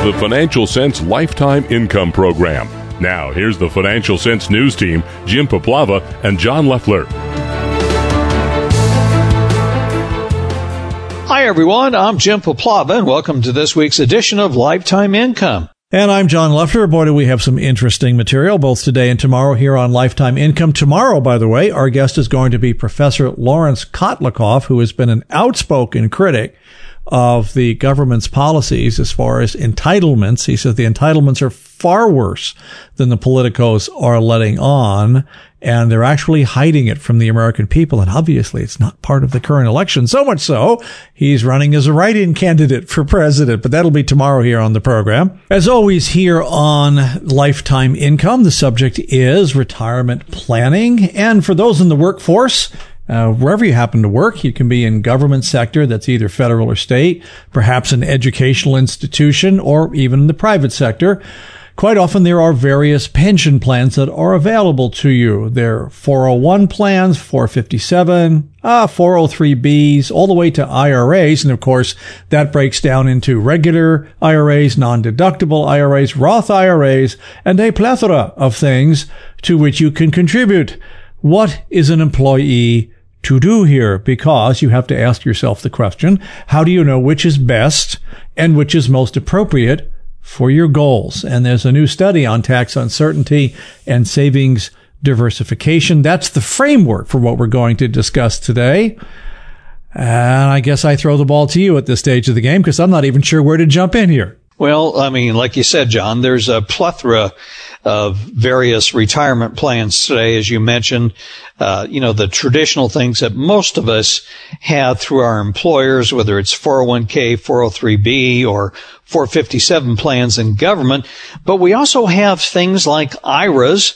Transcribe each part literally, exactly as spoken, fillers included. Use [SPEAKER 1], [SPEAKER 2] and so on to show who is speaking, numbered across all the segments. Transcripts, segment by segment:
[SPEAKER 1] the Financial Sense Lifetime Income Program. Now, here's the Financial Sense News Team, Jim Poplava and John Leffler.
[SPEAKER 2] Hi, everyone. I'm Jim Poplava, and welcome to this week's edition of Lifetime Income.
[SPEAKER 3] And I'm John Leffler. Boy, do we have some interesting material both today and tomorrow here on Lifetime Income. Tomorrow, by the way, our guest is going to be Professor Lawrence Kotlikoff, who has been an outspoken critic of the government's policies as far as entitlements. He says the entitlements are far worse than the politicos are letting on, and they're actually hiding it from the American people. And obviously, it's not part of the current election. So much so, he's running as a write-in candidate for president. But that'll be tomorrow here on the program. As always, here on Lifetime Income, the subject is retirement planning. And for those in the workforce, Uh, wherever you happen to work, you can be in government sector that's either federal or state, perhaps an educational institution, or even in the private sector. Quite often there are various pension plans that are available to you. There are four oh one plans, four fifty-seven, uh, four oh three B's, all the way to I R As. And of course, that breaks down into regular I R As, non-deductible I R As, Roth I R As, and a plethora of things to which you can contribute. What is an employee to do here? Because you have to ask yourself the question, how do you know which is best and which is most appropriate for your goals? And there's a new study on tax uncertainty and savings diversification. That's the framework for what we're going to discuss today. And I guess I throw the ball to you at this stage of the game because I'm not even sure where to jump in here.
[SPEAKER 2] Well, I mean, like you said, John, there's a plethora of various retirement plans today, as you mentioned. Uh, you know, the traditional things that most of us have through our employers, whether it's four oh one K, four oh three B, or four fifty-seven plans in government. But we also have things like I R As.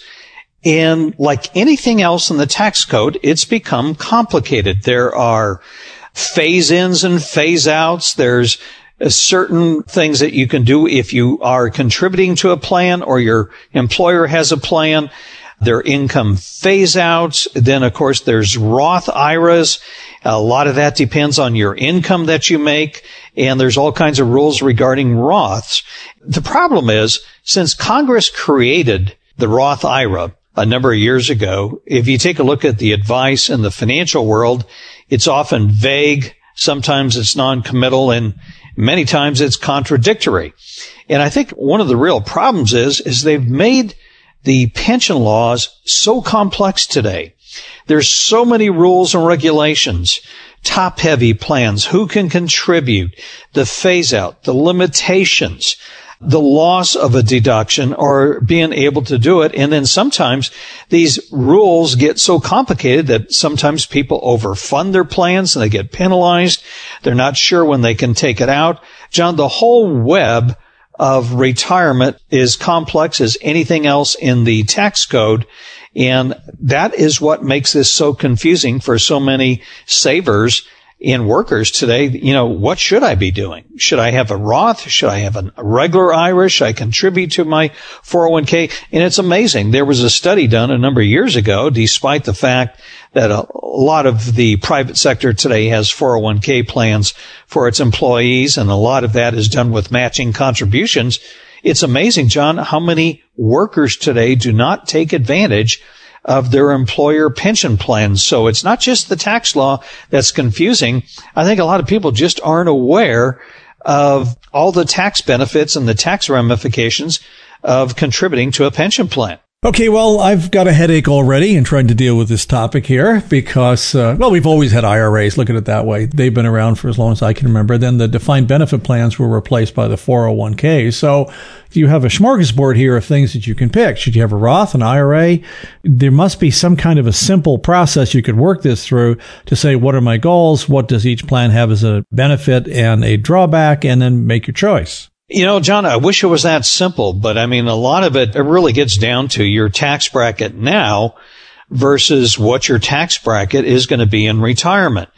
[SPEAKER 2] And like anything else in the tax code, it's become complicated. There are phase-ins and phase-outs. There's certain things that you can do if you are contributing to a plan or your employer has a plan. There are income phase-outs. Then, of course, there's Roth I R As. A lot of that depends on your income that you make, and there's all kinds of rules regarding Roths. The problem is, since Congress created the Roth I R A a number of years ago, if you take a look at the advice in the financial world, it's often vague. Sometimes it's non-committal, and many times it's contradictory. And I think one of the real problems is, is they've made the pension laws so complex today. There's so many rules and regulations, top-heavy plans, who can contribute, the phase-out, the limitations, the loss of a deduction or being able to do it. And then sometimes these rules get so complicated that sometimes people overfund their plans and they get penalized. They're not sure when they can take it out. John, the whole web of retirement is complex as anything else in the tax code. And that is what makes this so confusing for so many savers and workers today. You know, what should I be doing? Should I have a Roth? Should I have a regular I R A? Should I contribute to my four oh one K? And it's amazing. There was a study done a number of years ago, despite the fact that a lot of the private sector today has four oh one K plans for its employees, and a lot of that is done with matching contributions. It's amazing, John, how many workers today do not take advantage of their employer pension plans. So it's not just the tax law that's confusing. I think a lot of people just aren't aware of all the tax benefits and the tax ramifications of contributing to a pension plan.
[SPEAKER 3] Okay, well, I've got a headache already in trying to deal with this topic here because, uh, well, we've always had I R As. Look at it that way. They've been around for as long as I can remember. Then the defined benefit plans were replaced by the four oh one K. So you have a smorgasbord here of things that you can pick. Should you have a Roth, an I R A? There must be some kind of a simple process you could work this through to say, what are my goals? What does each plan have as a benefit and a drawback? And then make your choice.
[SPEAKER 2] You know, John, I wish it was that simple, but I mean, a lot of it, it really gets down to your tax bracket now versus what your tax bracket is going to be in retirement.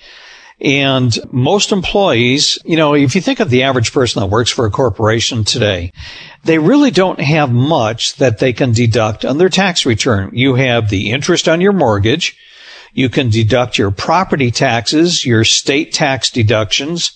[SPEAKER 2] And most employees, you know, if you think of the average person that works for a corporation today, they really don't have much that they can deduct on their tax return. You have the interest on your mortgage. You can deduct your property taxes, your state tax deductions.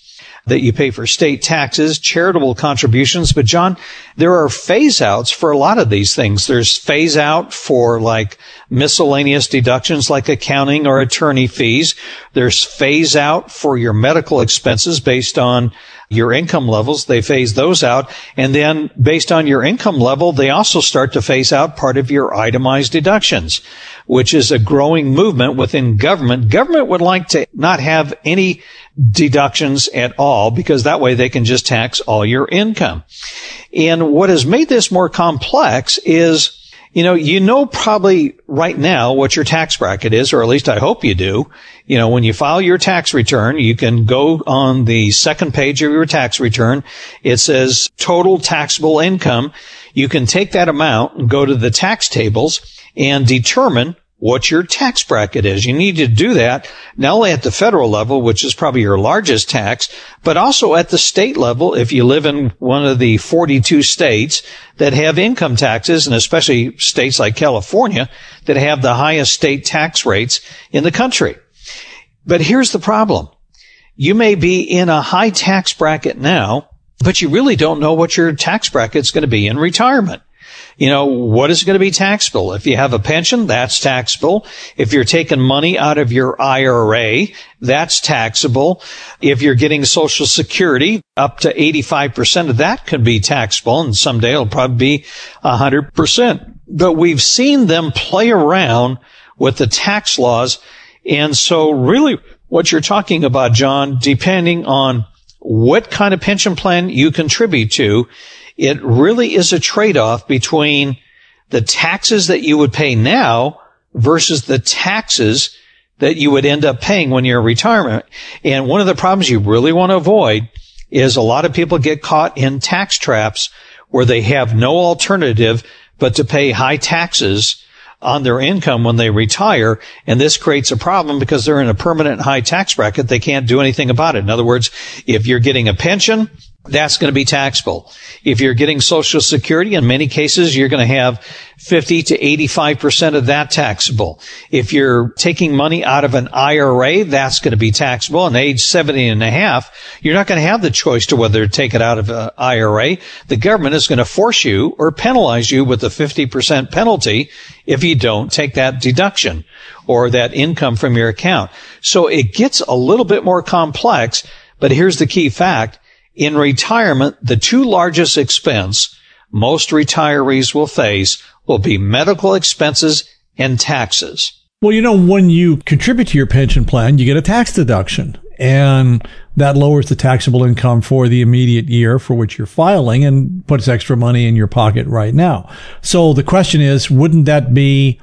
[SPEAKER 2] that you pay for state taxes, charitable contributions. But John, there are phase outs for a lot of these things. There's phase out for like miscellaneous deductions like accounting or attorney fees. There's phase out for your medical expenses based on your income levels. They phase those out. And then based on your income level, they also start to phase out part of your itemized deductions, which is a growing movement within government. Government would like to not have any deductions at all because that way they can just tax all your income. And what has made this more complex is, you know, you know probably right now what your tax bracket is, or at least I hope you do. You know, when you file your tax return, you can go on the second page of your tax return. It says total taxable income. You can take that amount and go to the tax tables and determine what your tax bracket is. You need to do that not only at the federal level, which is probably your largest tax, but also at the state level if you live in one of the forty-two states that have income taxes, and especially states like California that have the highest state tax rates in the country. But here's the problem. You may be in a high tax bracket now, but you really don't know what your tax bracket's going to be in retirement. You know, what is going to be taxable? If you have a pension, that's taxable. If you're taking money out of your I R A, that's taxable. If you're getting Social Security, up to eighty-five percent of that could be taxable, and someday it'll probably be one hundred percent. But we've seen them play around with the tax laws. And so really what you're talking about, John, depending on what kind of pension plan you contribute to, it really is a trade-off between the taxes that you would pay now versus the taxes that you would end up paying when you're in retirement. And one of the problems you really want to avoid is a lot of people get caught in tax traps where they have no alternative but to pay high taxes on their income when they retire. And this creates a problem because they're in a permanent high tax bracket. They can't do anything about it. In other words, if you're getting a pension, that's going to be taxable. If you're getting Social Security, in many cases, you're going to have fifty to eighty-five percent of that taxable. If you're taking money out of an I R A, that's going to be taxable. And age seventy and a half, you're not going to have the choice to whether to take it out of an I R A. The government is going to force you or penalize you with a fifty percent penalty if you don't take that deduction or that income from your account. So it gets a little bit more complex, but here's the key fact. In retirement, the two largest expense most retirees will face will be medical expenses and taxes.
[SPEAKER 3] Well, you know, when you contribute to your pension plan, you get a tax deduction, and that lowers the taxable income for the immediate year for which you're filing and puts extra money in your pocket right now. So the question is, wouldn't that be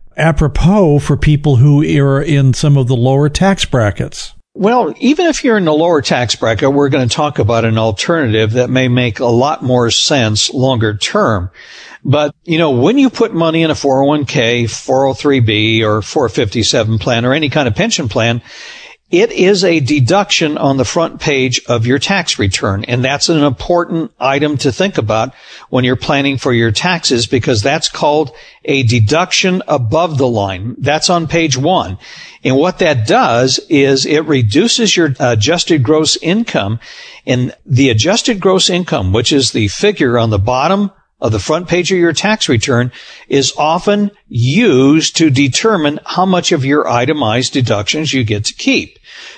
[SPEAKER 3] apropos for people who are in some of the lower tax brackets?
[SPEAKER 2] Well, even if you're in the lower tax bracket, we're going to talk about an alternative that may make a lot more sense longer term. But, you know, when you put money in a four oh one k, four oh three b, or four fifty-seven plan, or any kind of pension plan, it is a deduction on the front page of your tax return. And that's an important item to think about when you're planning for your taxes, because that's called a deduction above the line. That's on page one. And what that does is it reduces your adjusted gross income. And the adjusted gross income, which is the figure on the bottom of the front page of your tax return, is often used to determine how much of your itemized deductions you get to keep.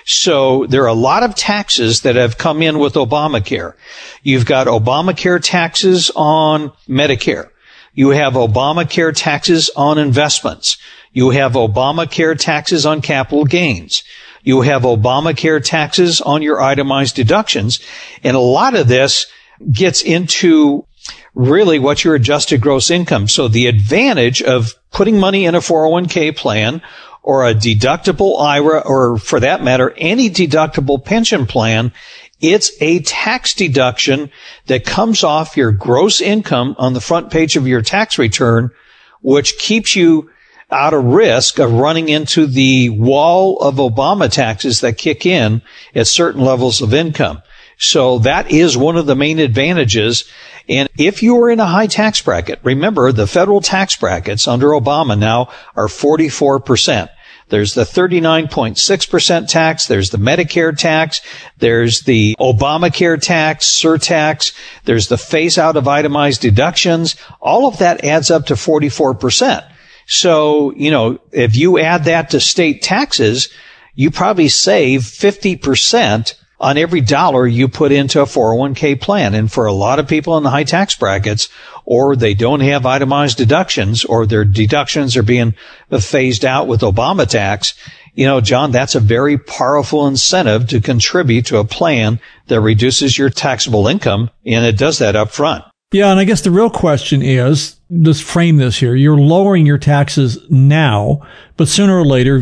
[SPEAKER 2] So there are a lot of taxes that have come in with Obamacare. You've got Obamacare taxes on Medicare. You have Obamacare taxes on investments. You have Obamacare taxes on capital gains. You have Obamacare taxes on your itemized deductions. And a lot of this gets into really what's your adjusted gross income. So the advantage of putting money in a four oh one k plan or a deductible I R A, or for that matter, any deductible pension plan, it's a tax deduction that comes off your gross income on the front page of your tax return, which keeps you out of risk of running into the wall of Obama taxes that kick in at certain levels of income. So that is one of the main advantages. And if you are in a high tax bracket, remember the federal tax brackets under Obama now are forty-four percent. There's the thirty-nine point six percent tax. There's the Medicare tax. There's the Obamacare tax, surtax. There's the phase out of itemized deductions. All of that adds up to forty-four percent. So, you know, if you add that to state taxes, you probably save fifty percent on every dollar you put into a four oh one k plan. And for a lot of people in the high tax brackets, or they don't have itemized deductions, or their deductions are being phased out with Obama tax, you know, John, that's a very powerful incentive to contribute to a plan that reduces your taxable income, and it does that up front.
[SPEAKER 3] Yeah, and I guess the real question is, let's frame this here. You're lowering your taxes now, but sooner or later,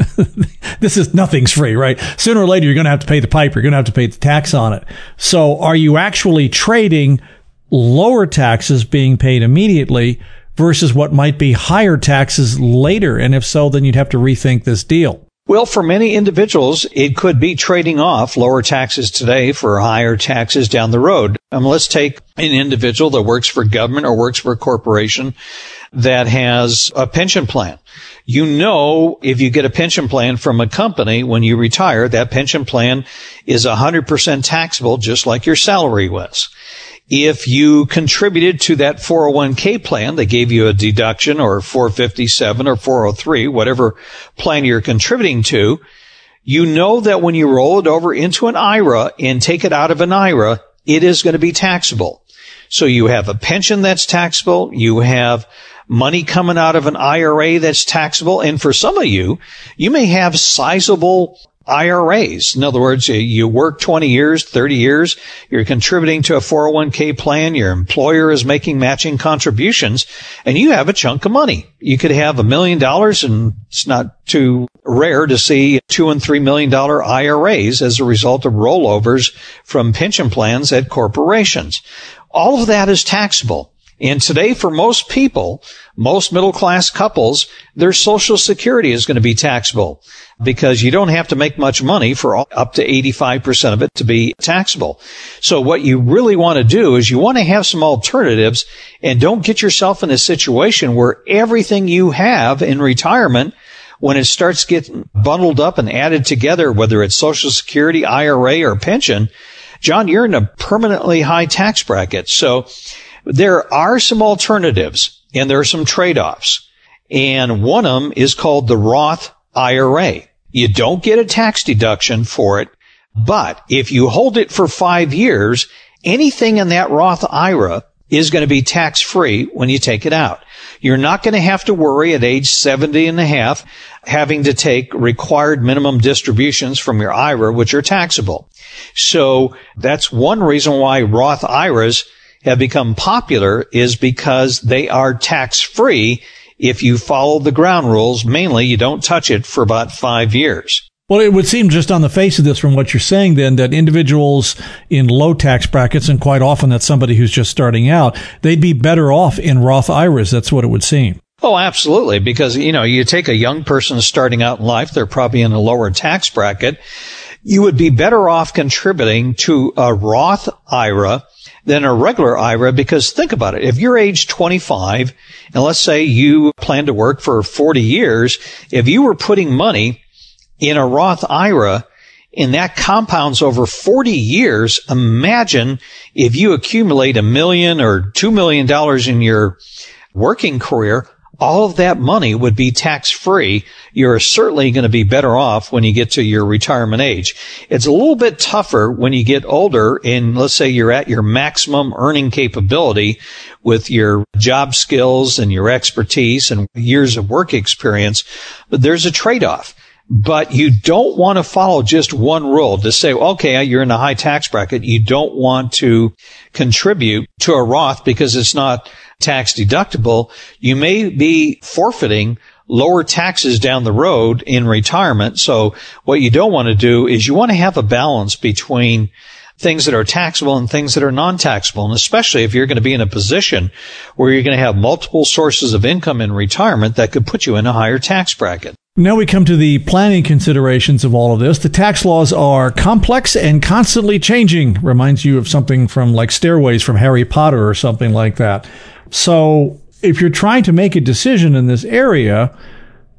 [SPEAKER 3] this is nothing's free, right? Sooner or later, you're going to have to pay the piper. You're going to have to pay the tax on it. So are you actually trading lower taxes being paid immediately versus what might be higher taxes later? And if so, then you'd have to rethink this deal.
[SPEAKER 2] Well, for many individuals, it could be trading off lower taxes today for higher taxes down the road. Um, let's take an individual that works for government or works for a corporation that has a pension plan. You know, if you get a pension plan from a company, when you retire, that pension plan is one hundred percent taxable, just like your salary was. If you contributed to that four oh one k plan, they gave you a deduction, or four fifty-seven or four oh three, whatever plan you're contributing to, you know that when you roll it over into an I R A and take it out of an I R A, it is going to be taxable. So you have a pension that's taxable, you have money coming out of an I R A that's taxable, and for some of you, you may have sizable I R As. In other words, you work twenty years, thirty years, you're contributing to a four oh one k plan, your employer is making matching contributions, and you have a chunk of money. You could have a million dollars, and it's not too rare to see two and three million dollar I R As as a result of rollovers from pension plans at corporations. All of that is taxable. And today, for most people, most middle-class couples, their Social Security is going to be taxable because you don't have to make much money for all, up to eighty-five percent of it to be taxable. So what you really want to do is you want to have some alternatives, and don't get yourself in a situation where everything you have in retirement, when it starts getting bundled up and added together, whether it's Social Security, I R A, or pension, John, you're in a permanently high tax bracket. So there are some alternatives, and there are some trade-offs. And one of them is called the Roth I R A. You don't get a tax deduction for it, but if you hold it for five years, anything in that Roth I R A is going to be tax-free when you take it out. You're not going to have to worry at age seventy and a half having to take required minimum distributions from your I R A, which are taxable. So that's one reason why Roth I R As have become popular, is because they are tax-free if you follow the ground rules. Mainly, you don't touch it for about five years.
[SPEAKER 3] Well, it would seem just on the face of this from what you're saying then that individuals in low tax brackets, and quite often that's somebody who's just starting out, they'd be better off in Roth I R As. That's what it would seem.
[SPEAKER 2] Oh, absolutely. Because, you know, you take a young person starting out in life, they're probably in a lower tax bracket. You would be better off contributing to a Roth I R A than a regular I R A, because think about it. If you're age twenty-five, and let's say you plan to work for forty years, if you were putting money in a Roth I R A and that compounds over forty years, imagine if you accumulate a million or two million dollars in your working career, all of that money would be tax-free. You're certainly going to be better off when you get to your retirement age. It's a little bit tougher when you get older, and let's say you're at your maximum earning capability with your job skills and your expertise and years of work experience, but there's a trade-off. But you don't want to follow just one rule to say, okay, you're in a high tax bracket. You don't want to contribute to a Roth because it's not tax deductible. You may be forfeiting lower taxes down the road in retirement. So what you don't want to do is you want to have a balance between things that are taxable and things that are non-taxable. And especially if you're going to be in a position where you're going to have multiple sources of income in retirement, that could put you in a higher tax bracket.
[SPEAKER 3] Now we come to the planning considerations of all of this. The tax laws are complex and constantly changing. Reminds you of something from like stairways from Harry Potter or something like that. So if you're trying to make a decision in this area,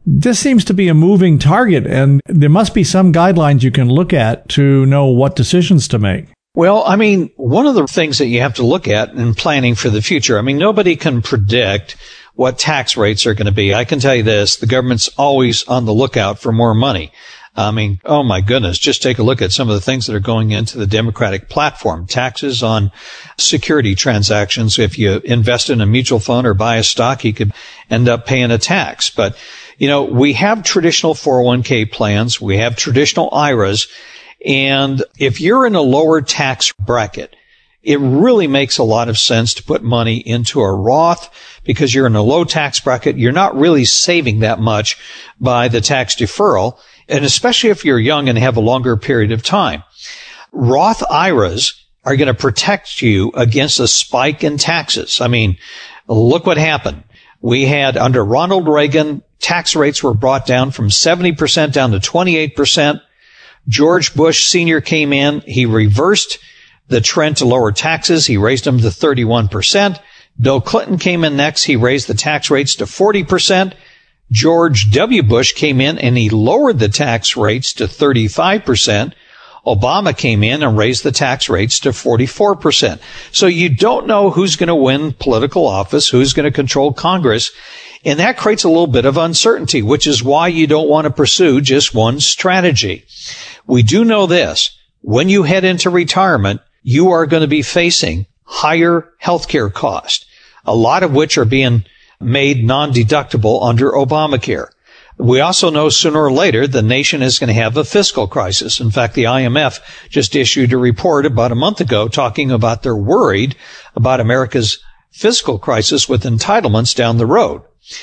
[SPEAKER 3] this seems to be a moving target, and there must be some guidelines you can look at to know what decisions to make.
[SPEAKER 2] Well, I mean, one of the things that you have to look at in planning for the future, I mean, nobody can predict what tax rates are going to be. I can tell you this, the government's always on the lookout for more money. I mean, oh my goodness, just take a look at some of the things that are going into the Democratic platform. Taxes on security transactions. If you invest in a mutual fund or buy a stock, you could end up paying a tax. But, you know, we have traditional four oh one k plans. We have traditional I R As. And if you're in a lower tax bracket, it really makes a lot of sense to put money into a Roth because you're in a low tax bracket. You're not really saving that much by the tax deferral. And especially if you're young and have a longer period of time. Roth I R As are going to protect you against a spike in taxes. I mean, look what happened. We had under Ronald Reagan, tax rates were brought down from seventy percent down to twenty-eight percent. George Bush Senior came in. He reversed the trend to lower taxes. He raised them to thirty-one percent. Bill Clinton came in next. He raised the tax rates to forty percent. George W. Bush came in and he lowered the tax rates to thirty-five percent. Obama came in and raised the tax rates to forty-four percent. So you don't know who's going to win political office, who's going to control Congress. And that creates a little bit of uncertainty, which is why you don't want to pursue just one strategy. We do know this. When you head into retirement, you are going to be facing higher healthcare costs, a lot of which are being made non-deductible under Obamacare. We also know sooner or later the nation is going to have a fiscal crisis. In fact, the I M F just issued a report about a month ago talking about they're worried about America's fiscal crisis with entitlements down the road.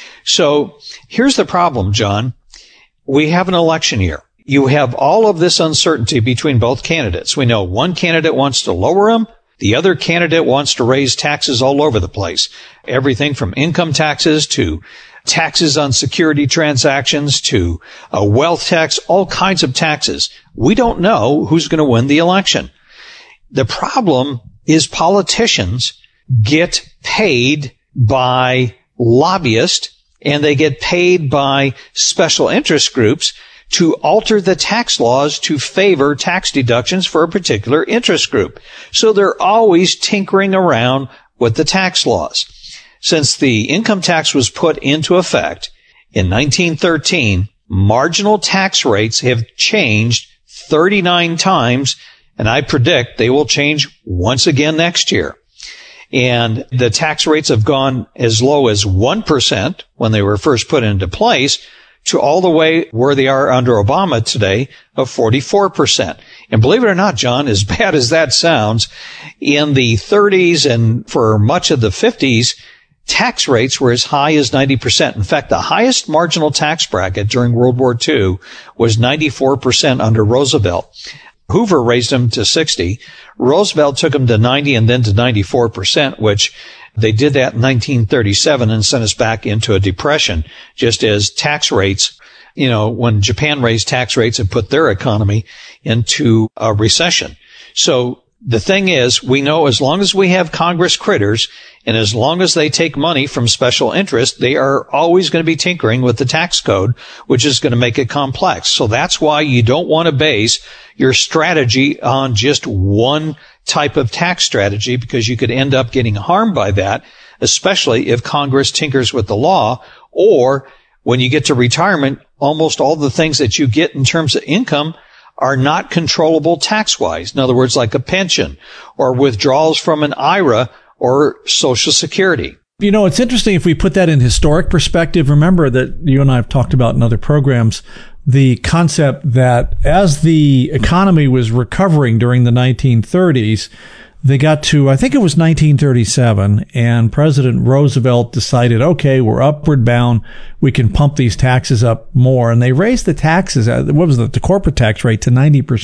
[SPEAKER 2] So here's the problem, John. We have an election year. You have all of this uncertainty between both candidates. We know one candidate wants to lower them. The other candidate wants to raise taxes all over the place. Everything from income taxes to taxes on security transactions to a wealth tax, all kinds of taxes. We don't know who's going to win the election. The problem is politicians get paid by lobbyists and they get paid by special interest groups to alter the tax laws to favor tax deductions for a particular interest group. So they're always tinkering around with the tax laws. Since the income tax was put into effect in nineteen thirteen, marginal tax rates have changed thirty-nine times, and I predict they will change once again next year. And the tax rates have gone as low as one percent when they were first put into place to all the way where they are under Obama today of forty-four percent. And believe it or not, John, as bad as that sounds, in the thirties and for much of the fifties, tax rates were as high as ninety percent. In fact, the highest marginal tax bracket during World War Two was ninety-four percent under Roosevelt. Hoover raised them to sixty. Roosevelt took them to ninety and then to ninety-four percent, which they did that in nineteen thirty-seven and sent us back into a depression, just as tax rates, you know, when Japan raised tax rates and put their economy into a recession. So the thing is, we know as long as we have Congress critters and as long as they take money from special interest, they are always going to be tinkering with the tax code, which is going to make it complex. So that's why you don't want to base your strategy on just one type of tax strategy, because you could end up getting harmed by that, especially if Congress tinkers with the law, or when you get to retirement, almost all the things that you get in terms of income are not controllable tax-wise. In other words, like a pension or withdrawals from an I R A or Social Security.
[SPEAKER 3] You know, it's interesting if we put that in historic perspective. Remember that you and I have talked about in other programs the concept that as the economy was recovering during the nineteen thirties, they got to, I think it was nineteen thirty-seven, and President Roosevelt decided, okay, we're upward bound. We can pump these taxes up more. And they raised the taxes, what was it, the corporate tax rate to ninety percent.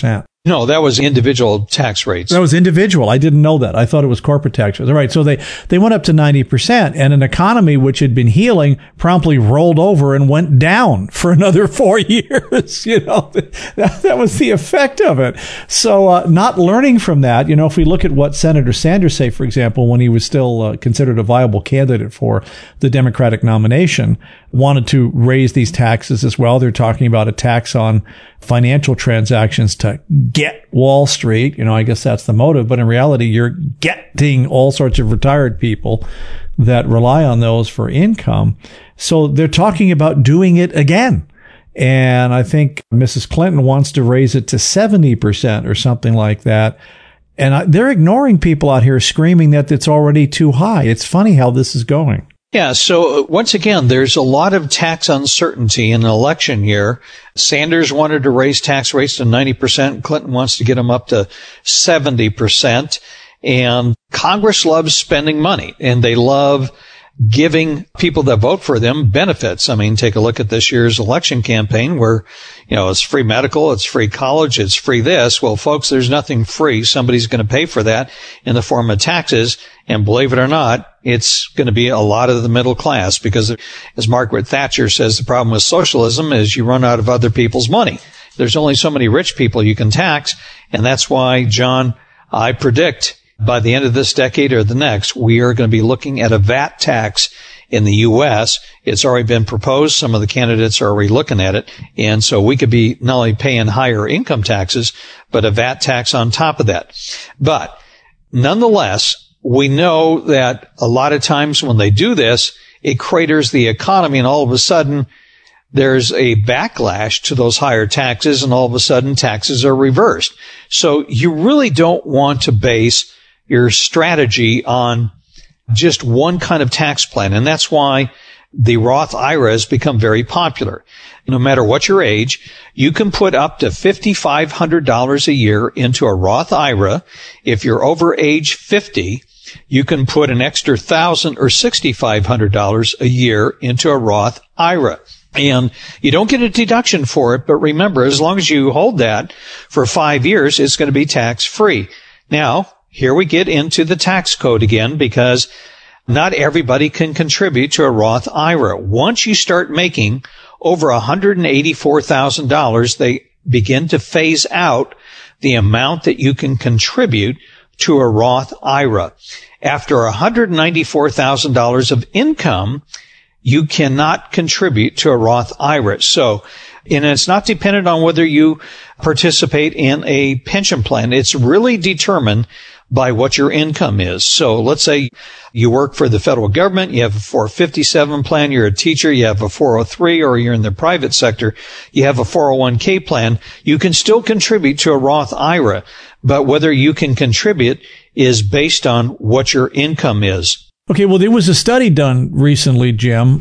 [SPEAKER 2] No, that was individual tax rates.
[SPEAKER 3] That was individual. I didn't know that. I thought it was corporate tax rates. All right. So they, they went up to ninety percent, and an economy which had been healing promptly rolled over and went down for another four years. You know, that, that was the effect of it. So uh, not learning from that, you know, if we look at what Senator Sanders said, for example, when he was still uh, considered a viable candidate for the Democratic nomination, wanted to raise these taxes as well. They're talking about a tax on financial transactions to get Wall Street. You know, I guess that's the motive, but in reality, you're getting all sorts of retired people that rely on those for income. So they're talking about doing it again. And I think Missus Clinton wants to raise it to seventy percent or something like that. And I, they're ignoring people out here screaming that it's already too high. It's funny how this is going.
[SPEAKER 2] Yeah, so once again, there's a lot of tax uncertainty in an election year. Sanders wanted to raise tax rates to ninety percent. Clinton wants to get them up to seventy percent. And Congress loves spending money, and they love giving people that vote for them benefits. I mean, take a look at this year's election campaign where, you know, it's free medical, it's free college, it's free this. Well, folks, there's nothing free. Somebody's going to pay for that in the form of taxes. And believe it or not, it's going to be a lot of the middle class because, as Margaret Thatcher says, the problem with socialism is you run out of other people's money. There's only so many rich people you can tax. And that's why, John, I predict by the end of this decade or the next, we are going to be looking at a V A T tax in the U S. It's already been proposed. Some of the candidates are already looking at it. And so we could be not only paying higher income taxes, but a V A T tax on top of that. But nonetheless, we know that a lot of times when they do this, it craters the economy, and all of a sudden there's a backlash to those higher taxes, and all of a sudden taxes are reversed. So you really don't want to base your strategy on just one kind of tax plan. And that's why the Roth I R A has become very popular. No matter what your age, you can put up to five thousand five hundred dollars a year into a Roth I R A. If you're over age fifty, you can put an extra one thousand dollars or six thousand five hundred dollars a year into a Roth I R A. And you don't get a deduction for it, but remember, as long as you hold that for five years, it's going to be tax-free. Now, here we get into the tax code again, because not everybody can contribute to a Roth I R A. Once you start making over one hundred eighty-four thousand dollars, they begin to phase out the amount that you can contribute to a Roth I R A. After one hundred ninety-four thousand dollars of income, you cannot contribute to a Roth I R A. So, and it's not dependent on whether you participate in a pension plan. It's really determined by what your income is. So let's say you work for the federal government, you have a four fifty-seven plan, you're a teacher, you have a four oh three, or you're in the private sector, you have a four oh one k plan. You can still contribute to a Roth I R A, but whether you can contribute is based on what your income is.
[SPEAKER 3] Okay, well, there was a study done recently, Jim,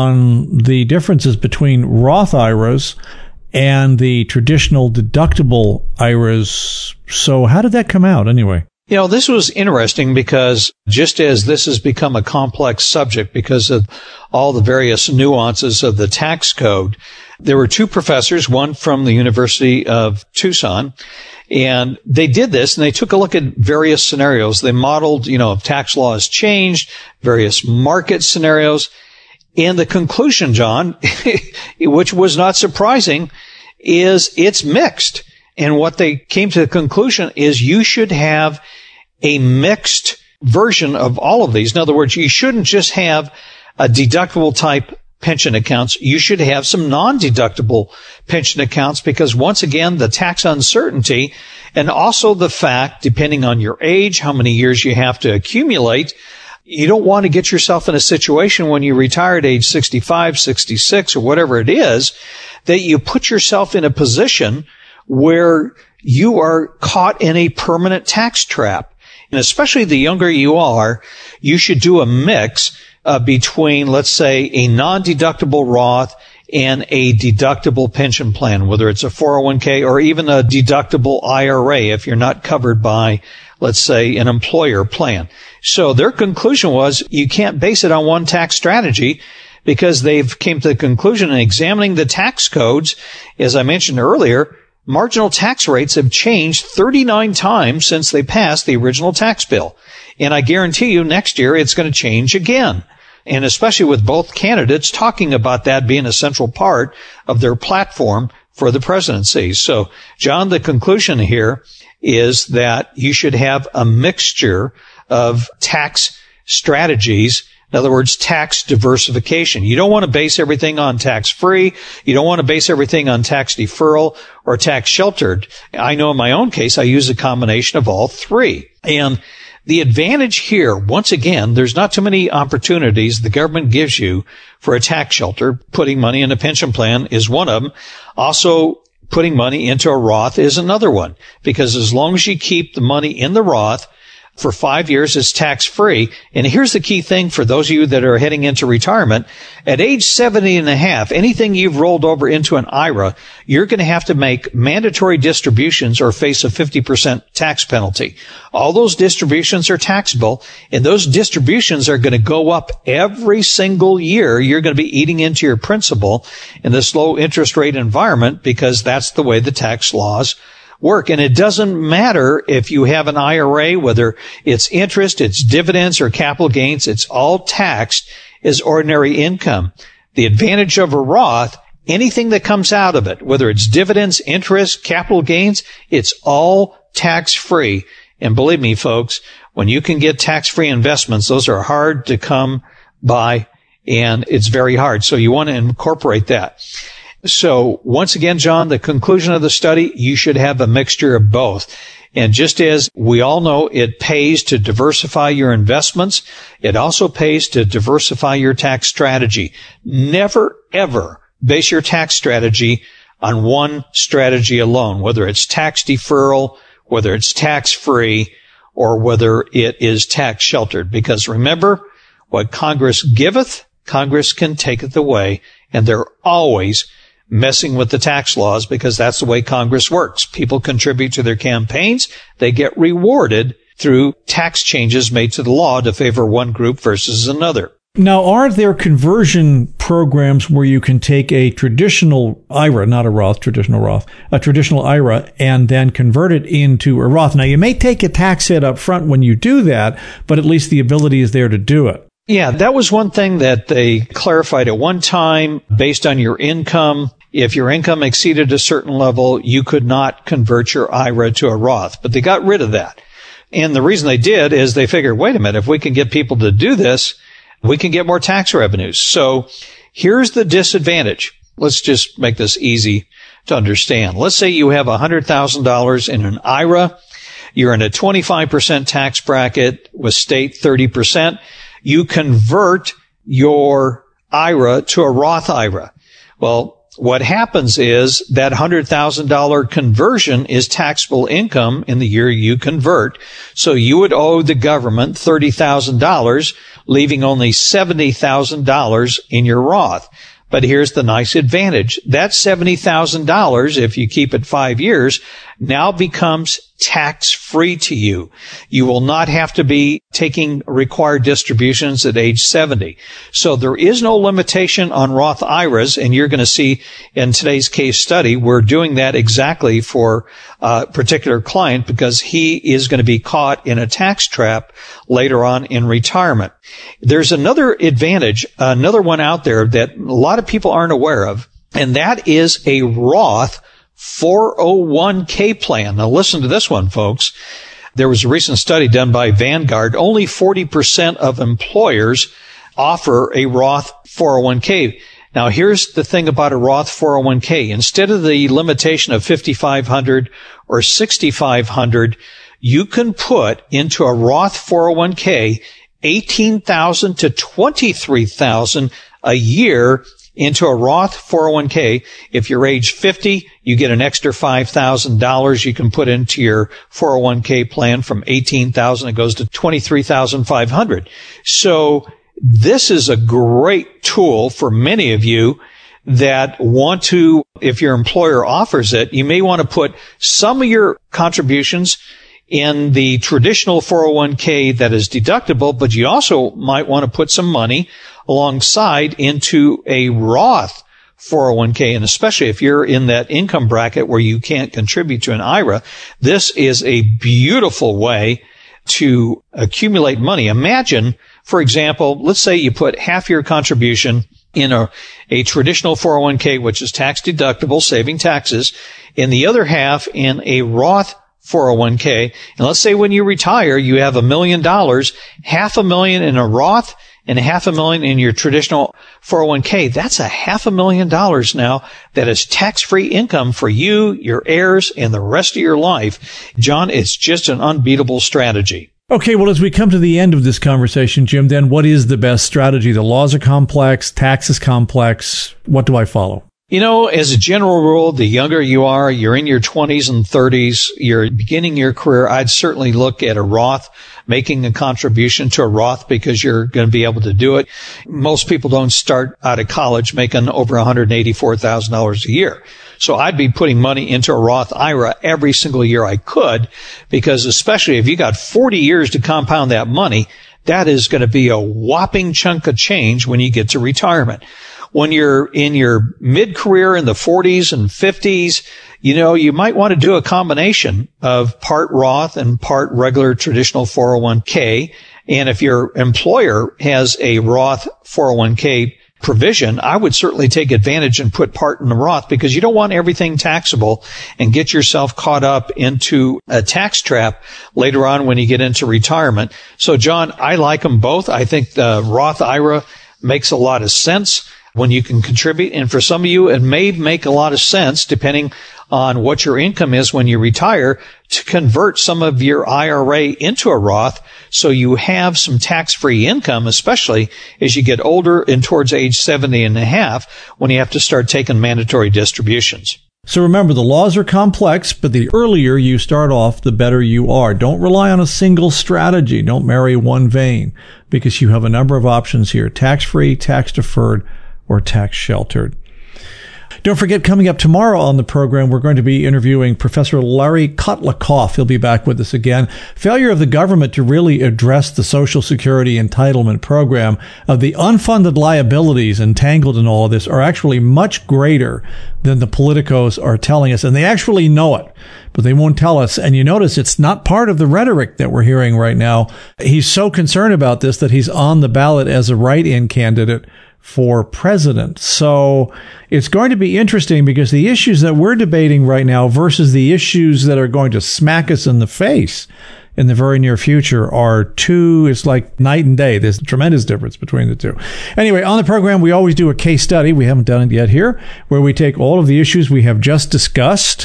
[SPEAKER 3] on the differences between Roth I R As and the traditional deductible I R As. So how did that come out anyway?
[SPEAKER 2] You know, this was interesting because just as this has become a complex subject because of all the various nuances of the tax code, there were two professors, one from the University of Tucson, and they did this, and they took a look at various scenarios. They modeled, you know, if tax law has changed, various market scenarios. And the conclusion, John, which was not surprising, is it's mixed. And what they came to the conclusion is you should have a mixed version of all of these. In other words, you shouldn't just have a deductible type pension accounts. You should have some non-deductible pension accounts because, once again, the tax uncertainty and also the fact, depending on your age, how many years you have to accumulate, you don't want to get yourself in a situation when you retire at age sixty-five, sixty-six, or whatever it is, that you put yourself in a position where you are caught in a permanent tax trap. And especially the younger you are, you should do a mix uh, between, let's say, a non-deductible Roth and a deductible pension plan, whether it's a four oh one k or even a deductible I R A if you're not covered by, let's say, an employer plan. So their conclusion was you can't base it on one tax strategy because they've came to the conclusion in examining the tax codes, as I mentioned earlier, marginal tax rates have changed thirty-nine times since they passed the original tax bill. And I guarantee you next year it's going to change again. And especially with both candidates talking about that being a central part of their platform for the presidency. So, John, the conclusion here is that you should have a mixture of tax strategies. In other words, tax diversification. You don't want to base everything on tax-free. You don't want to base everything on tax deferral or tax sheltered. I know in my own case, I use a combination of all three. And the advantage here, once again, there's not too many opportunities the government gives you for a tax shelter. Putting money in a pension plan is one of them. Also, putting money into a Roth is another one, because as long as you keep the money in the Roth for five years, it's tax-free. And here's the key thing for those of you that are heading into retirement. At age seventy and a half, anything you've rolled over into an I R A, you're going to have to make mandatory distributions or face a fifty percent tax penalty. All those distributions are taxable, and those distributions are going to go up every single year. You're going to be eating into your principal in this low interest rate environment, because that's the way the tax laws work. And it doesn't matter if you have an I R A, whether it's interest, it's dividends, or capital gains, it's all taxed as ordinary income. The advantage of a Roth, anything that comes out of it, whether it's dividends, interest, capital gains, it's all tax-free. And believe me, folks, when you can get tax-free investments, those are hard to come by, and it's very hard. So you want to incorporate that. So once again, John, the conclusion of the study, you should have a mixture of both. And just as we all know, it pays to diversify your investments, it also pays to diversify your tax strategy. Never, ever base your tax strategy on one strategy alone, whether it's tax deferral, whether it's tax-free, or whether it is tax sheltered. Because remember, what Congress giveth, Congress can taketh away, and they're always messing with the tax laws, because that's the way Congress works. People contribute to their campaigns. They get rewarded through tax changes made to the law to favor one group versus another.
[SPEAKER 3] Now, are there conversion programs where you can take a traditional I R A, not a Roth, traditional Roth, a traditional I R A, and then convert it into a Roth? Now, you may take a tax hit up front when you do that, but at least the ability is there to do it.
[SPEAKER 2] Yeah, that was one thing that they clarified at one time. Based on your income, if your income exceeded a certain level, you could not convert your I R A to a Roth. But they got rid of that. And the reason they did is they figured, wait a minute, if we can get people to do this, we can get more tax revenues. So here's the disadvantage. Let's just make this easy to understand. Let's say you have one hundred thousand dollars in an I R A. You're in a twenty-five percent tax bracket with state thirty percent. You convert your I R A to a Roth I R A. Well, what happens is that one hundred thousand dollars conversion is taxable income in the year you convert. So you would owe the government thirty thousand dollars, leaving only seventy thousand dollars in your Roth. But here's the nice advantage. That seventy thousand dollars, if you keep it five years, now becomes tax-free to you. You will not have to be taking required distributions at age seventy. So there is no limitation on Roth I R As, and you're going to see in today's case study, we're doing that exactly for a particular client because he is going to be caught in a tax trap later on in retirement. There's another advantage, another one out there that a lot of people aren't aware of, and that is a Roth four oh one k plan. Now listen to this one, folks. There was a recent study done by Vanguard. Only forty percent of employers offer a Roth four oh one k. Now here's the thing about a Roth four oh one k. Instead of the limitation of fifty-five hundred dollars or sixty-five hundred dollars, you can put into a Roth four oh one k eighteen thousand dollars to twenty-three thousand dollars a year into a Roth four oh one k. If you're age fifty, you get an extra five thousand dollars you can put into your four oh one k plan. From eighteen thousand dollars, it goes to twenty-three thousand five hundred dollars. So this is a great tool for many of you that want to, if your employer offers it, you may want to put some of your contributions in the traditional four oh one k that is deductible, but you also might want to put some money alongside into a Roth four oh one k, and especially if you're in that income bracket where you can't contribute to an I R A, this is a beautiful way to accumulate money. Imagine, for example, let's say you put half your contribution in a, a traditional four oh one k, which is tax deductible, saving taxes, and the other half in a Roth four oh one k. And let's say when you retire, you have a million dollars, half a million in a Roth and half a million in your traditional four oh one k. That's a half a million dollars now that is tax-free income for you, your heirs, and the rest of your life. John, it's just an unbeatable strategy.
[SPEAKER 3] Okay, well, as we come to the end of this conversation, Jim, then what is the best strategy? The laws are complex, tax is complex. What do I follow?
[SPEAKER 2] You know, as a general rule, the younger you are, you're in your twenties and thirties, you're beginning your career, I'd certainly look at a Roth, making a contribution to a Roth because you're going to be able to do it. Most people don't start out of college making over one hundred eighty-four thousand dollars a year. So I'd be putting money into a Roth I R A every single year I could, because especially if you got forty years to compound that money, that is going to be a whopping chunk of change when you get to retirement. When you're in your mid-career in the forties and fifties, you know, you might want to do a combination of part Roth and part regular traditional four oh one k. And if your employer has a Roth four oh one k provision, I would certainly take advantage and put part in the Roth, because you don't want everything taxable and get yourself caught up into a tax trap later on when you get into retirement. So, John, I like them both. I think the Roth I R A makes a lot of sense when you can contribute. And for some of you, it may make a lot of sense, depending on what your income is when you retire, to convert some of your I R A into a Roth so you have some tax-free income, especially as you get older and towards age seventy and a half, when you have to start taking mandatory distributions.
[SPEAKER 3] So remember, the laws are complex, but the earlier you start off, the better you are. Don't rely on a single strategy. Don't marry one vein, because you have a number of options here: tax-free, tax-deferred, or tax-sheltered. Don't forget, coming up tomorrow on the program, we're going to be interviewing Professor Larry Kotlikoff. He'll be back with us again. Failure of the government to really address the Social Security entitlement program, of the unfunded liabilities entangled in all of this, are actually much greater than the politicos are telling us. And they actually know it, but they won't tell us. And you notice it's not part of the rhetoric that we're hearing right now. He's so concerned about this that he's on the ballot as a write-in candidate for president. So it's going to be interesting, because the issues that we're debating right now versus the issues that are going to smack us in the face in the very near future are two, it's like night and day. There's a tremendous difference between the two. Anyway, on the program, we always do a case study. We haven't done it yet here, where we take all of the issues we have just discussed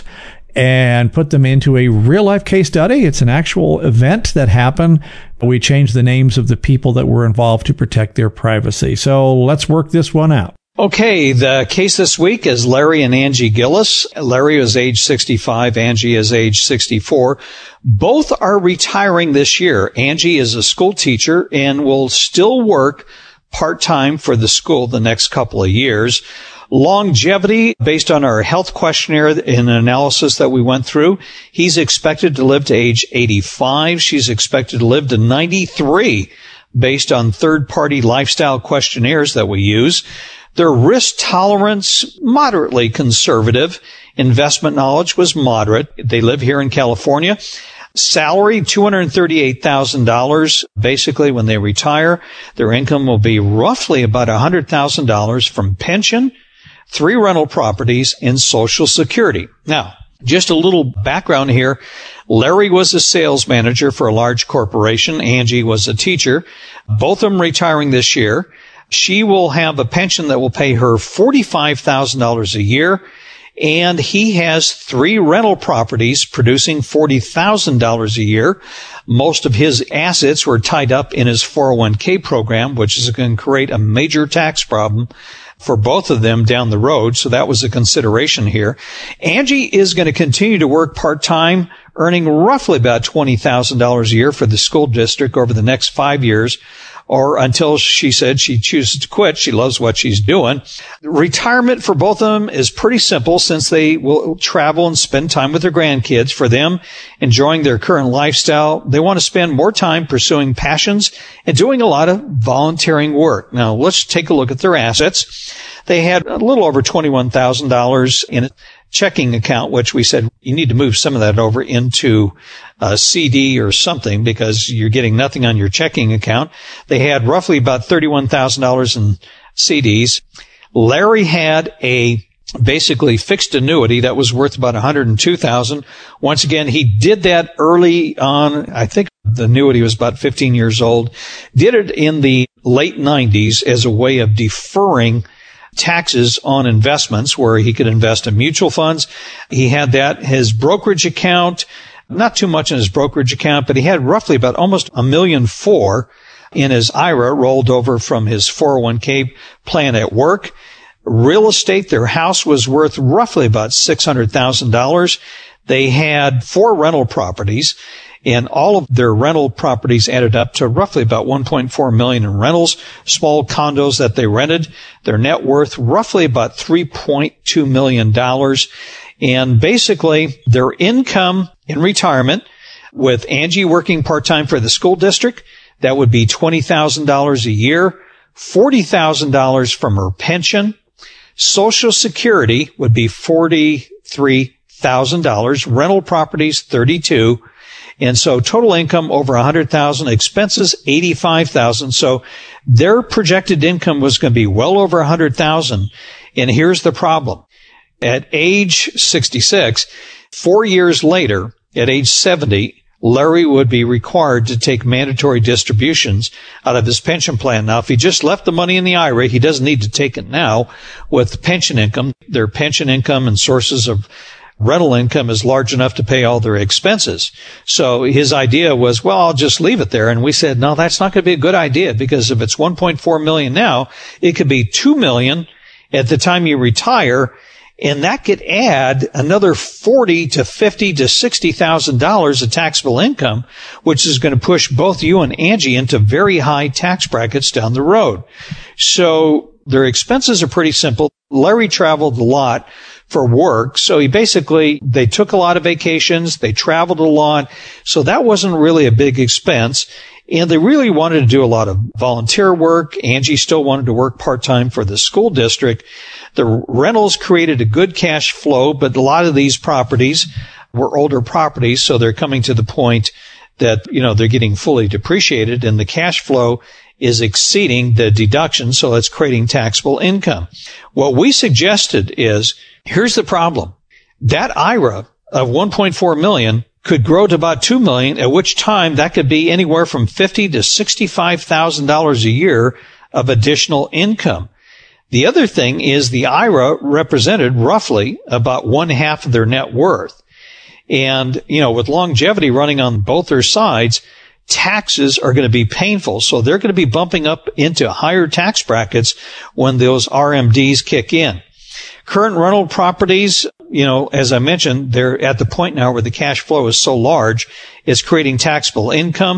[SPEAKER 3] and put them into a real-life case study. It's an actual event that happened. We changed the names of the people that were involved to protect their privacy. So let's work this one out.
[SPEAKER 2] Okay, the case this week is Larry and Angie Gillis. Larry is age sixty-five, Angie is age sixty-four. Both are retiring this year. Angie is a school teacher and will still work part-time for the school the next couple of years. Longevity, based on our health questionnaire and analysis that we went through, he's expected to live to age eighty-five. She's expected to live to ninety-three, based on third-party lifestyle questionnaires that we use. Their risk tolerance, moderately conservative. Investment knowledge was moderate. They live here in California. Salary, two hundred thirty-eight thousand dollars. Basically, when they retire, their income will be roughly about one hundred thousand dollars from pension, three rental properties, and Social Security. Now, just a little background here. Larry was a sales manager for a large corporation. Angie was a teacher. Both of them retiring this year. She will have a pension that will pay her forty-five thousand dollars a year. And he has three rental properties producing forty thousand dollars a year. Most of his assets were tied up in his four oh one k program, which is going to create a major tax problem for both of them down the road. So that was a consideration here. Angie is going to continue to work part-time, earning roughly about twenty thousand dollars a year for the school district over the next five years. Or until she said she chooses to quit. She loves what she's doing. Retirement for both of them is pretty simple, since they will travel and spend time with their grandkids. For them, enjoying their current lifestyle, they want to spend more time pursuing passions and doing a lot of volunteering work. Now, let's take a look at their assets. they had a little over twenty-one thousand dollars in a checking account, which we said you need to move some of that over into a C D or something because you're getting nothing on your checking account. They had roughly about thirty-one thousand dollars in C Ds. Larry had a basically fixed annuity that was worth about one hundred two thousand dollars. Once again, he did that early on. I think the annuity was about fifteen years old. Did it in the late nineties as a way of deferring taxes on investments where he could invest in mutual funds. He had that. His brokerage account, not too much in his brokerage account, but he had roughly about almost a million four in his I R A rolled over from his four oh one k plan at work. Real estate, their house was worth roughly about six hundred thousand dollars. They had four rental properties, and all of their rental properties added up to roughly about one point four million dollars in rentals, small condos that they rented. Their net worth roughly about three point two million dollars. And basically, their income in retirement, with Angie working part-time for the school district, that would be twenty thousand dollars a year, forty thousand dollars from her pension. Social Security would be forty-three thousand dollars, rental properties thirty-two, and so total income over one hundred thousand dollars, expenses eighty-five thousand dollars. So their projected income was going to be well over one hundred thousand dollars. And here's the problem. At age sixty-six, four years later, at age seventy, Larry would be required to take mandatory distributions out of his pension plan. Now, if he just left the money in the I R A, he doesn't need to take it now with pension income. Their pension income and sources of rental income is large enough to pay all their expenses. So his idea was, well, I'll just leave it there. And we said, no, that's not going to be a good idea, because if it's one point four million now, it could be two million at the time you retire. And that could add another forty to fifty to sixty thousand dollars of taxable income, which is going to push both you and Angie into very high tax brackets down the road. So their expenses are pretty simple. Larry traveled a lot for work, so he basically, they took a lot of vacations, they traveled a lot, so that wasn't really a big expense. And they really wanted to do a lot of volunteer work. Angie still wanted to work part-time for the school district. The rentals created a good cash flow, but a lot of these properties were older properties, so they're coming to the point that, you know, they're getting fully depreciated, and the cash flow is exceeding the deduction, so that's creating taxable income. What we suggested is, here's the problem. That I R A of one point four million dollars could grow to about two million dollars, at which time that could be anywhere from fifty thousand dollars to sixty-five thousand dollars a year of additional income. The other thing is the I R A represented roughly about one half of their net worth. And, you know, with longevity running on both their sides, taxes are going to be painful. So they're going to be bumping up into higher tax brackets when those R M Ds kick in. Current rental properties, you know, as I mentioned, they're at the point now where the cash flow is so large, it's creating taxable income.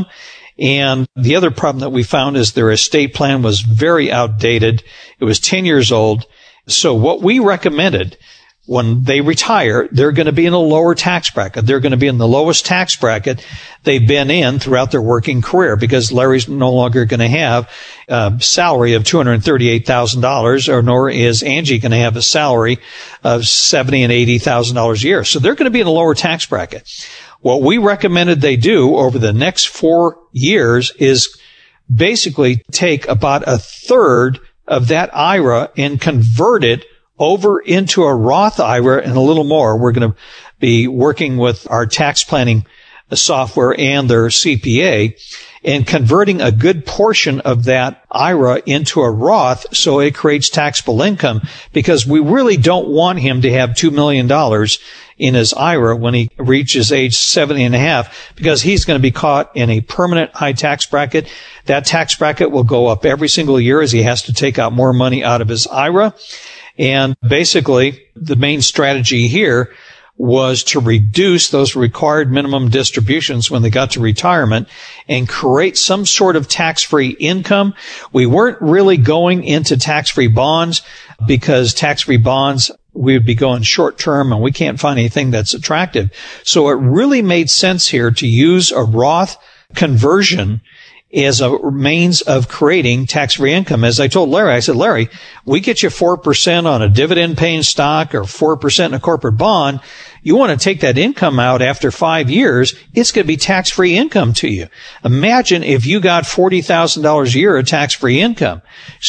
[SPEAKER 2] And the other problem that we found is their estate plan was very outdated. It was ten years old. So what we recommended, when they retire, they're going to be in a lower tax bracket. They're going to be in the lowest tax bracket they've been in throughout their working career, because Larry's no longer going to have a salary of two hundred thirty-eight thousand dollars, or nor is Angie going to have a salary of seventy thousand dollars and eighty thousand dollars a year. So they're going to be in a lower tax bracket. What we recommended they do over the next four years is basically take about a third of that I R A and convert it over into a Roth I R A and a little more. We're going to be working with our tax planning software and their C P A and converting a good portion of that I R A into a Roth so it creates taxable income, because we really don't want him to have two million dollars in his I R A when he reaches age seventy and a half, because he's going to be caught in a permanent high tax bracket. That tax bracket will go up every single year as he has to take out more money out of his I R A. And basically, the main strategy here was to reduce those required minimum distributions when they got to retirement and create some sort of tax-free income. We weren't really going into tax-free bonds, because tax-free bonds, we would be going short-term and we can't find anything that's attractive. So it really made sense here to use a Roth conversion as a means of creating tax-free income. As I told Larry, I said, Larry, we get you four percent on a dividend-paying stock or four percent in a corporate bond. You want to take that income out after five years, it's going to be tax-free income to you. Imagine if you got forty thousand dollars a year of tax-free income.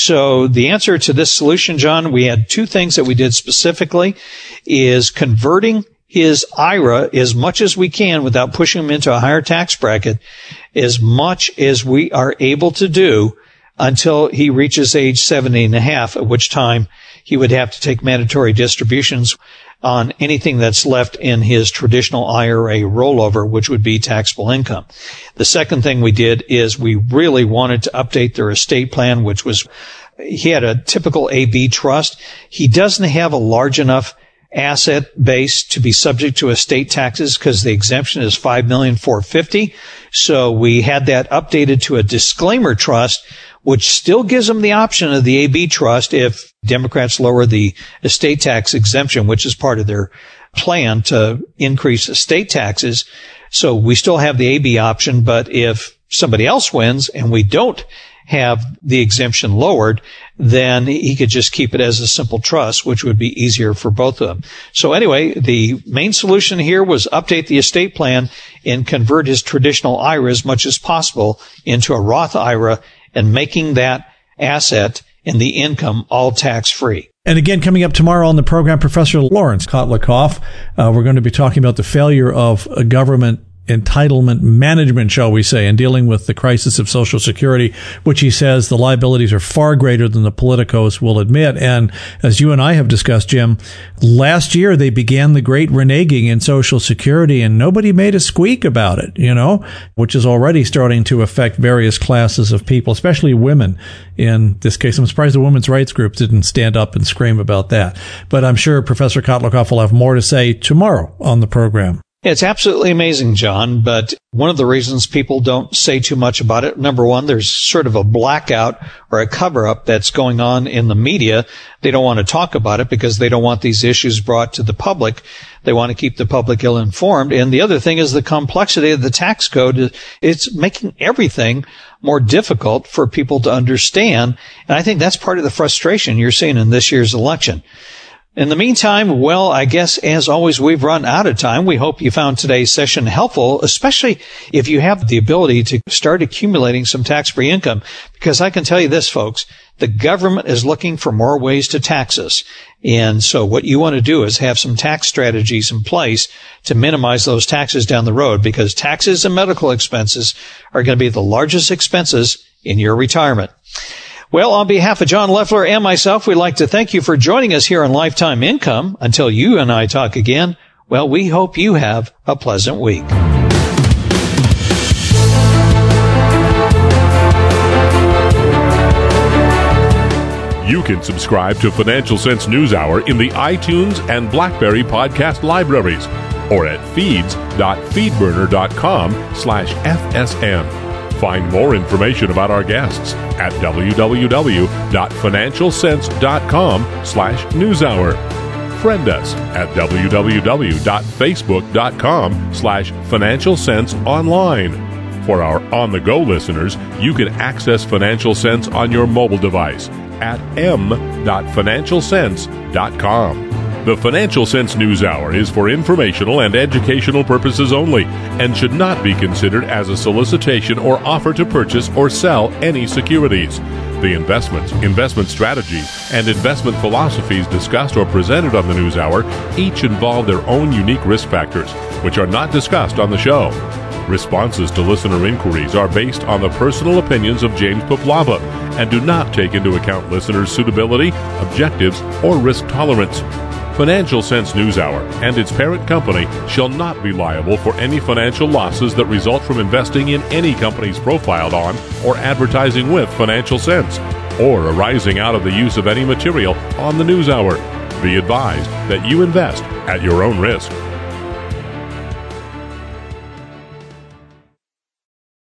[SPEAKER 2] So the answer to this solution, John, we had two things that we did specifically, is converting his I R A as much as we can without pushing him into a higher tax bracket, as much as we are able to do until he reaches age seventy and a half, at which time he would have to take mandatory distributions on anything that's left in his traditional I R A rollover, which would be taxable income. The second thing we did is we really wanted to update their estate plan, which was, he had a typical A B trust. He doesn't have a large enough asset base to be subject to estate taxes because the exemption is five million four hundred fifty thousand. So we had that updated to a disclaimer trust, which still gives them the option of the A B trust if Democrats lower the estate tax exemption, which is part of their plan to increase estate taxes. So we still have the A B option, but if somebody else wins and we don't have the exemption lowered, then he could just keep it as a simple trust, which would be easier for both of them. So anyway, the main solution here was update the estate plan and convert his traditional I R A as much as possible into a Roth I R A and making that asset and the income all tax-free.
[SPEAKER 3] And again, coming up tomorrow on the program, Professor Lawrence Kotlikoff, uh, we're going to be talking about the failure of a government entitlement management, shall we say, and dealing with the crisis of Social Security, which he says the liabilities are far greater than the politicos will admit. And as you and I have discussed, Jim, last year they began the great reneging in Social Security and nobody made a squeak about it, you know, which is already starting to affect various classes of people, especially women. In this case, I'm surprised the women's rights groups didn't stand up and scream about that. But I'm sure Professor Kotlikoff will have more to say tomorrow on the program.
[SPEAKER 2] It's absolutely amazing, John, but one of the reasons people don't say too much about it, number one, there's sort of a blackout or a cover-up that's going on in the media. They don't want to talk about it because they don't want these issues brought to the public. They want to keep the public ill-informed. And the other thing is the complexity of the tax code. It's making everything more difficult for people to understand. And I think that's part of the frustration you're seeing in this year's election. In the meantime, well, I guess, as always, we've run out of time. We hope you found today's session helpful, especially if you have the ability to start accumulating some tax-free income. Because I can tell you this, folks, the government is looking for more ways to tax us. And so what you want to do is have some tax strategies in place to minimize those taxes down the road, because taxes and medical expenses are going to be the largest expenses in your retirement. Well, on behalf of John Leffler and myself, we'd like to thank you for joining us here on Lifetime Income. Until you and I talk again, well, we hope you have a pleasant week.
[SPEAKER 1] You can subscribe to Financial Sense News Hour in the iTunes and BlackBerry podcast libraries or at feeds.feedburner.com slash FSN. Find more information about our guests at www.financialsense.com slash newshour. Friend us at www.facebook.com slash Financial Sense Online. For our on-the-go listeners, you can access Financial Sense on your mobile device at m dot financial sense dot com. The Financial Sense News Hour is for informational and educational purposes only and should not be considered as a solicitation or offer to purchase or sell any securities. The investments, investment strategies, and investment philosophies discussed or presented on the News Hour each involve their own unique risk factors, which are not discussed on the show. Responses to listener inquiries are based on the personal opinions of James Poplava and do not take into account listeners' suitability, objectives, or risk tolerance. Financial Sense News Hour and its parent company shall not be liable for any financial losses that result from investing in any companies profiled on or advertising with Financial Sense, or arising out of the use of any material on the News Hour. Be advised that you invest at your own risk.